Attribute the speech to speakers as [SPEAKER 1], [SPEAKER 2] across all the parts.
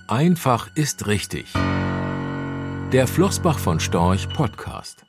[SPEAKER 1] Einfach ist richtig. Der Flossbach von Storch Podcast.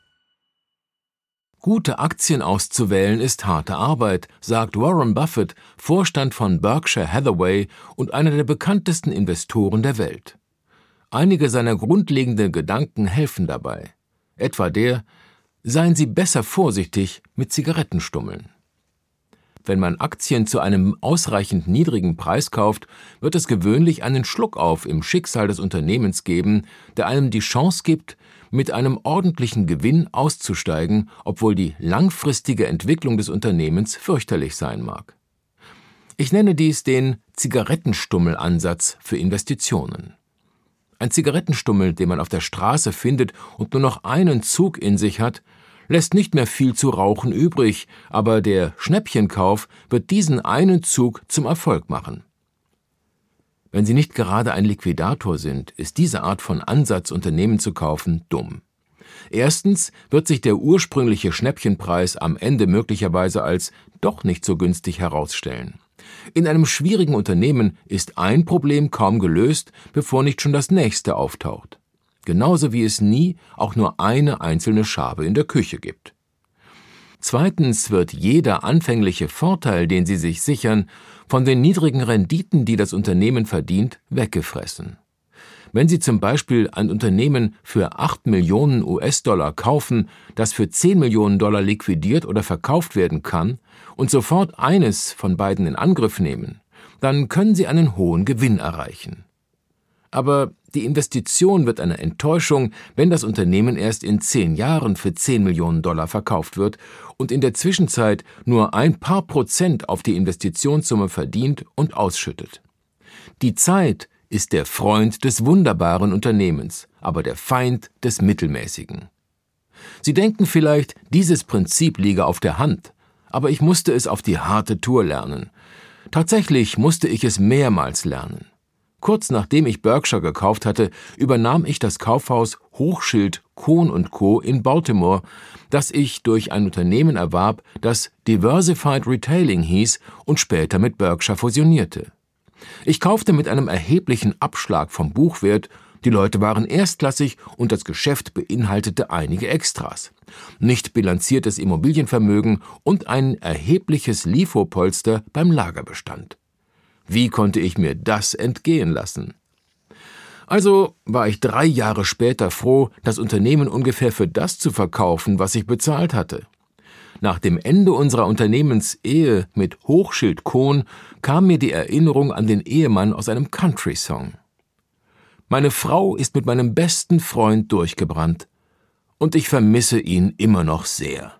[SPEAKER 1] Gute Aktien auszuwählen ist harte Arbeit, sagt Warren Buffett, Vorstand von Berkshire Hathaway und einer der bekanntesten Investoren der Welt. Einige seiner grundlegenden Gedanken helfen dabei. Etwa der: Seien Sie besser vorsichtig mit Zigarettenstummeln. Wenn man Aktien zu einem ausreichend niedrigen Preis kauft, wird es gewöhnlich einen Schluckauf im Schicksal des Unternehmens geben, der einem die Chance gibt, mit einem ordentlichen Gewinn auszusteigen, obwohl die langfristige Entwicklung des Unternehmens fürchterlich sein mag. Ich nenne dies den Zigarettenstummel-Ansatz für Investitionen. Ein Zigarettenstummel, den man auf der Straße findet und nur noch einen Zug in sich hat, lässt nicht mehr viel zu rauchen übrig, aber der Schnäppchenkauf wird diesen einen Zug zum Erfolg machen. Wenn Sie nicht gerade ein Liquidator sind, ist diese Art von Ansatz, Unternehmen zu kaufen, dumm. Erstens wird sich der ursprüngliche Schnäppchenpreis am Ende möglicherweise als doch nicht so günstig herausstellen. In einem schwierigen Unternehmen ist ein Problem kaum gelöst, bevor nicht schon das nächste auftaucht. Genauso wie es nie auch nur eine einzelne Schabe in der Küche gibt. Zweitens wird jeder anfängliche Vorteil, den Sie sich sichern, von den niedrigen Renditen, die das Unternehmen verdient, weggefressen. Wenn Sie zum Beispiel ein Unternehmen für 8 Millionen US-Dollar kaufen, das für 10 Millionen Dollar liquidiert oder verkauft werden kann, und sofort eines von beiden in Angriff nehmen, dann können Sie einen hohen Gewinn erreichen. Aber die Investition wird eine Enttäuschung, wenn das Unternehmen erst in 10 Jahren für 10 Millionen Dollar verkauft wird und in der Zwischenzeit nur ein paar Prozent auf die Investitionssumme verdient und ausschüttet. Die Zeit ist der Freund des wunderbaren Unternehmens, aber der Feind des Mittelmäßigen. Sie denken vielleicht, dieses Prinzip liege auf der Hand, aber ich musste es auf die harte Tour lernen. Tatsächlich musste ich es mehrmals lernen. Kurz nachdem ich Berkshire gekauft hatte, übernahm ich das Kaufhaus Hochschild Kohn & Co. in Baltimore, das ich durch ein Unternehmen erwarb, das Diversified Retailing hieß und später mit Berkshire fusionierte. Ich kaufte mit einem erheblichen Abschlag vom Buchwert, die Leute waren erstklassig und das Geschäft beinhaltete einige Extras. Nicht bilanziertes Immobilienvermögen und ein erhebliches LIFO-Polster beim Lagerbestand. Wie konnte ich mir das entgehen lassen? Also war ich 3 Jahre später froh, das Unternehmen ungefähr für das zu verkaufen, was ich bezahlt hatte. Nach dem Ende unserer Unternehmensehe mit Hochschild Kohn kam mir die Erinnerung an den Ehemann aus einem Country-Song. Meine Frau ist mit meinem besten Freund durchgebrannt und ich vermisse ihn immer noch sehr.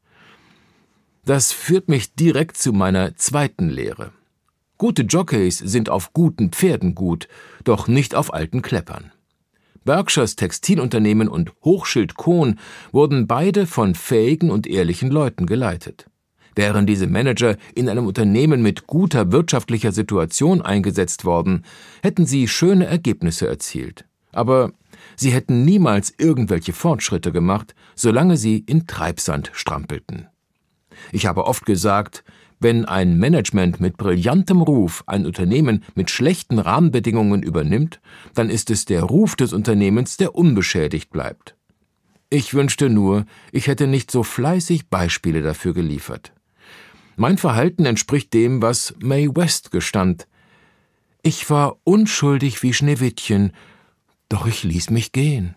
[SPEAKER 1] Das führt mich direkt zu meiner zweiten Lehre. Gute Jockeys sind auf guten Pferden gut, doch nicht auf alten Kleppern. Berkshires Textilunternehmen und Hochschild Kohn wurden beide von fähigen und ehrlichen Leuten geleitet. Wären diese Manager in einem Unternehmen mit guter wirtschaftlicher Situation eingesetzt worden, hätten sie schöne Ergebnisse erzielt. Aber sie hätten niemals irgendwelche Fortschritte gemacht, solange sie in Treibsand strampelten. Ich habe oft gesagt, wenn ein Management mit brillantem Ruf ein Unternehmen mit schlechten Rahmenbedingungen übernimmt, dann ist es der Ruf des Unternehmens, der unbeschädigt bleibt. Ich wünschte nur, ich hätte nicht so fleißig Beispiele dafür geliefert. Mein Verhalten entspricht dem, was Mae West gestand. Ich war unschuldig wie Schneewittchen, doch ich ließ mich gehen.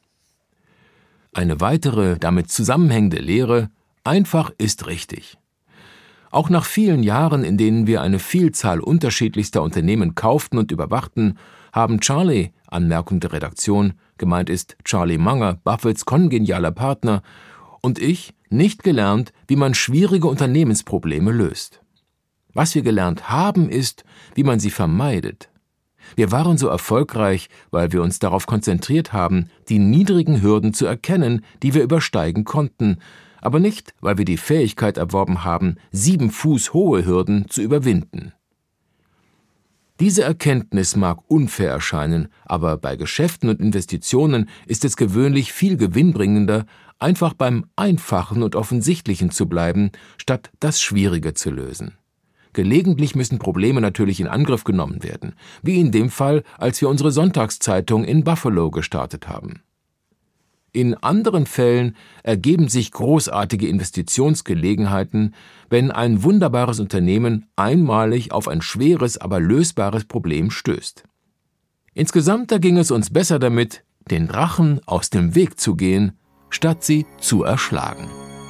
[SPEAKER 1] Eine weitere, damit zusammenhängende Lehre: Einfach ist richtig. Auch nach vielen Jahren, in denen wir eine Vielzahl unterschiedlichster Unternehmen kauften und überwachten, haben Charlie, Anmerkung der Redaktion, gemeint ist Charlie Munger, Buffetts kongenialer Partner, und ich nicht gelernt, wie man schwierige Unternehmensprobleme löst. Was wir gelernt haben, ist, wie man sie vermeidet. Wir waren so erfolgreich, weil wir uns darauf konzentriert haben, die niedrigen Hürden zu erkennen, die wir übersteigen konnten, aber nicht, weil wir die Fähigkeit erworben haben, 7 Fuß hohe Hürden zu überwinden. Diese Erkenntnis mag unfair erscheinen, aber bei Geschäften und Investitionen ist es gewöhnlich viel gewinnbringender, einfach beim Einfachen und Offensichtlichen zu bleiben, statt das Schwierige zu lösen. Gelegentlich müssen Probleme natürlich in Angriff genommen werden, wie in dem Fall, als wir unsere Sonntagszeitung in Buffalo gestartet haben. In anderen Fällen ergeben sich großartige Investitionsgelegenheiten, wenn ein wunderbares Unternehmen einmalig auf ein schweres, aber lösbares Problem stößt. Insgesamt ging es uns besser damit, den Drachen aus dem Weg zu gehen, statt sie zu erschlagen.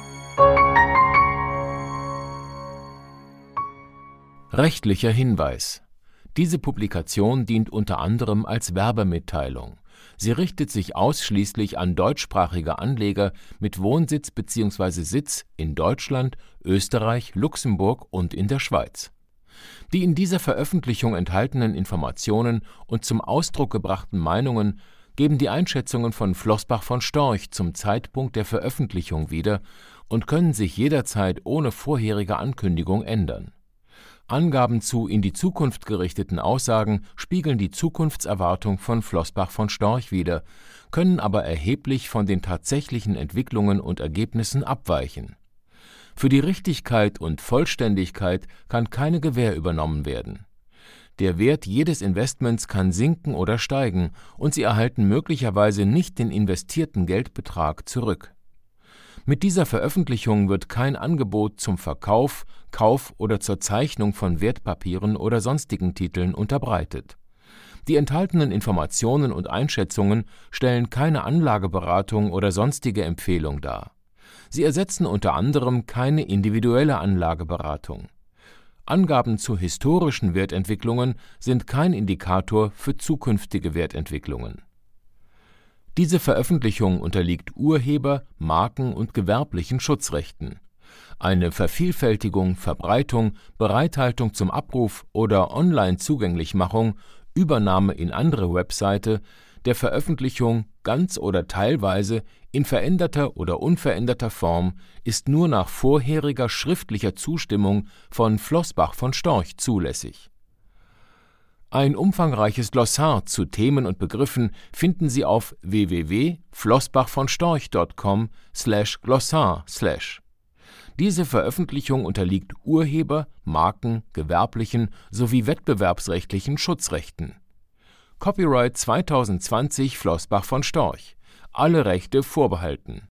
[SPEAKER 1] Rechtlicher Hinweis: Diese Publikation dient unter anderem als Werbemitteilung. Sie richtet sich ausschließlich an deutschsprachige Anleger mit Wohnsitz bzw. Sitz in Deutschland, Österreich, Luxemburg und in der Schweiz. Die in dieser Veröffentlichung enthaltenen Informationen und zum Ausdruck gebrachten Meinungen geben die Einschätzungen von Flossbach von Storch zum Zeitpunkt der Veröffentlichung wieder und können sich jederzeit ohne vorherige Ankündigung ändern. Angaben zu in die Zukunft gerichteten Aussagen spiegeln die Zukunftserwartung von Flossbach von Storch wider, können aber erheblich von den tatsächlichen Entwicklungen und Ergebnissen abweichen. Für die Richtigkeit und Vollständigkeit kann keine Gewähr übernommen werden. Der Wert jedes Investments kann sinken oder steigen, und Sie erhalten möglicherweise nicht den investierten Geldbetrag zurück. Mit dieser Veröffentlichung wird kein Angebot zum Verkauf, Kauf oder zur Zeichnung von Wertpapieren oder sonstigen Titeln unterbreitet. Die enthaltenen Informationen und Einschätzungen stellen keine Anlageberatung oder sonstige Empfehlung dar. Sie ersetzen unter anderem keine individuelle Anlageberatung. Angaben zu historischen Wertentwicklungen sind kein Indikator für zukünftige Wertentwicklungen. Diese Veröffentlichung unterliegt Urheber-, Marken- und gewerblichen Schutzrechten. Eine Vervielfältigung, Verbreitung, Bereithaltung zum Abruf oder Online-Zugänglichmachung, Übernahme in andere Webseite, der Veröffentlichung ganz oder teilweise in veränderter oder unveränderter Form ist nur nach vorheriger schriftlicher Zustimmung von Flossbach von Storch zulässig. Ein umfangreiches Glossar zu Themen und Begriffen finden Sie auf www.flossbachvonstorch.com/glossar/. Diese Veröffentlichung unterliegt Urheber-, Marken-, gewerblichen sowie wettbewerbsrechtlichen Schutzrechten. Copyright 2020 Flossbach von Storch. Alle Rechte vorbehalten.